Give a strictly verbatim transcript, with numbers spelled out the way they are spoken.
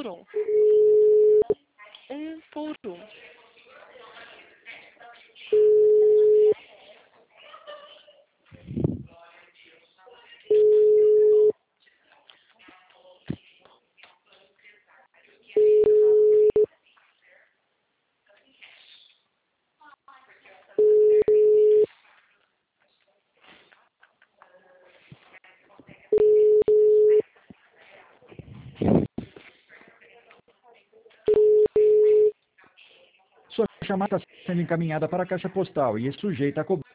por um. Um por um. Sua chamada está sendo encaminhada para a caixa postal e é sujeita a cobrança.